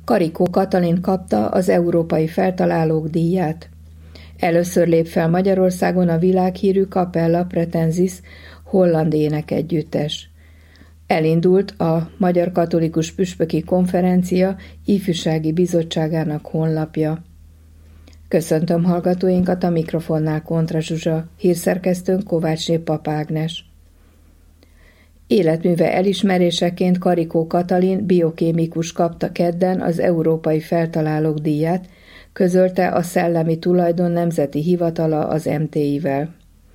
Karikó Katalin kapta az Európai Feltalálók díját. Először lép fel Magyarországon a világhírű Capella Pratensis holland énekegyüttes. Elindult a Magyar Katolikus Püspöki Konferencia Ifjúsági Bizottságának honlapja. Köszöntöm hallgatóinkat, a mikrofonnál Kontra Zsuzsa, hírszerkesztőnk Kovácsné Pap Ágnes. Életműve elismeréseként Karikó Katalin biokémikus kapta kedden az Európai Feltalálók díját, közölte a Szellemi Tulajdon Nemzeti Hivatala az MTI-vel.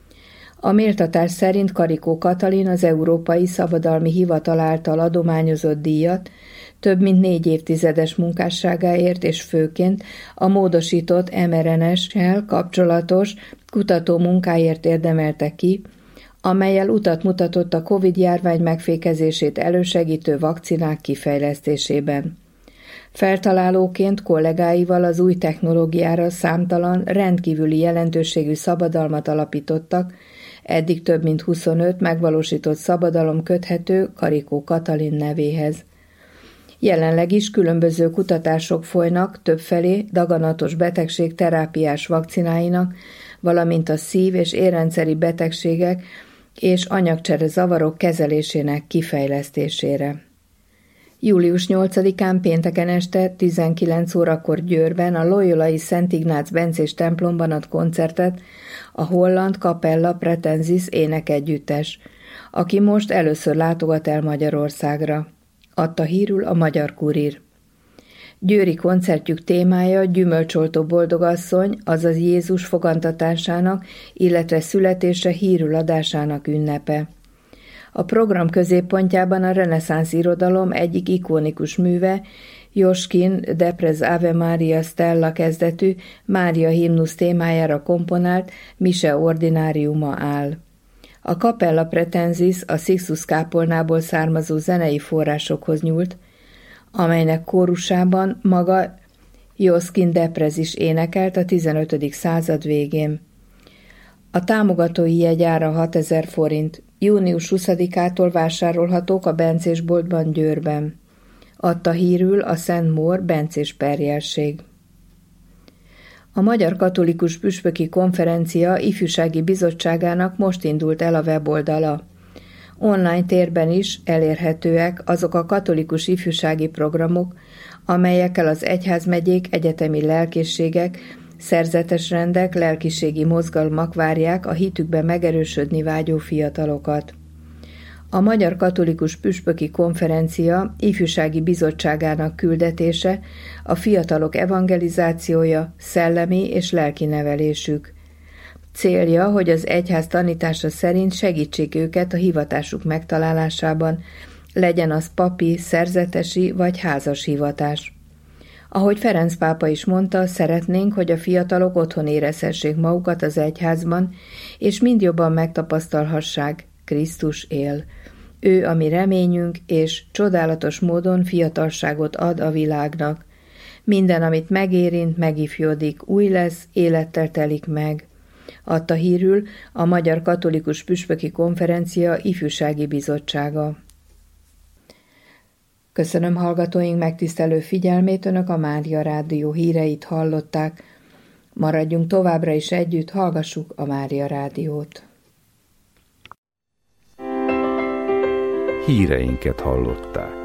A méltatás szerint Karikó Katalin az Európai Szabadalmi Hivatal által adományozott díjat több mint 4 évtizedes munkásságáért és főként a módosított mRNA-sel kapcsolatos kutató munkáért érdemelte ki, amellyel utat mutatott a Covid-járvány megfékezését elősegítő vakcinák kifejlesztésében. Feltalálóként kollégáival az új technológiára számtalan rendkívüli jelentőségű szabadalmat alapítottak, eddig több mint 25 megvalósított szabadalom köthető Karikó Katalin nevéhez. Jelenleg is különböző kutatások folynak többfelé daganatos betegség terápiás vakcináinak, valamint a szív- és érrendszeri betegségek és anyagcsere zavarok kezelésének kifejlesztésére. Július 8-án pénteken este 19 órakor Győrben a Loyolai Szent Ignác bencés templomban ad koncertet a holland Capella Pratensis énekegyüttes, aki most először látogat el Magyarországra. Adta hírül a Magyar Kurír. Győri koncertjük témája gyümölcsoltó boldogasszony, azaz Jézus fogantatásának, illetve születése hírül adásának ünnepe. A program középpontjában a reneszánsz irodalom egyik ikonikus műve, Josquin Deprez Ave Maria Stella kezdetű Mária himnusz témájára komponált mise ordináriuma áll. A Capella Pratensis a Sixtus kápolnából származó zenei forrásokhoz nyúlt, amelynek kórusában maga Josquin Deprez is énekelt a 15. század végén. A támogatói jegyára 6000 forint, június 20-ától vásárolhatók a bencésboltban Győrben. Adta hírül a Szent Mór bencés perjelség. A Magyar Katolikus Püspöki Konferencia Ifjúsági Bizottságának most indult el a weboldala. Online térben is elérhetőek azok a katolikus ifjúsági programok, amelyekkel az egyházmegyék, egyetemi lelkészségek, szerzetes rendek, lelkiségi mozgalmak várják a hitükben megerősödni vágyó fiatalokat. A Magyar Katolikus Püspöki Konferencia Ifjúsági Bizottságának küldetése a fiatalok evangelizációja, szellemi és lelki nevelésük. Célja, hogy az egyház tanítása szerint segítsék őket a hivatásuk megtalálásában, legyen az papi, szerzetesi vagy házas hivatás. Ahogy Ferenc pápa is mondta, szeretnénk, hogy a fiatalok otthon érezhessék magukat az egyházban, és mind jobban megtapasztalhassák, Krisztus él. Ő a mi reményünk, és csodálatos módon fiatalságot ad a világnak. Minden, amit megérint, megifjodik, új lesz, élettel telik meg. Adta hírül a Magyar Katolikus Püspöki Konferencia Ifjúsági Bizottsága. Köszönöm hallgatóink megtisztelő figyelmét, Önök a Mária Rádió híreit hallották. Maradjunk továbbra is együtt, hallgassuk a Mária Rádiót. Híreinket hallották.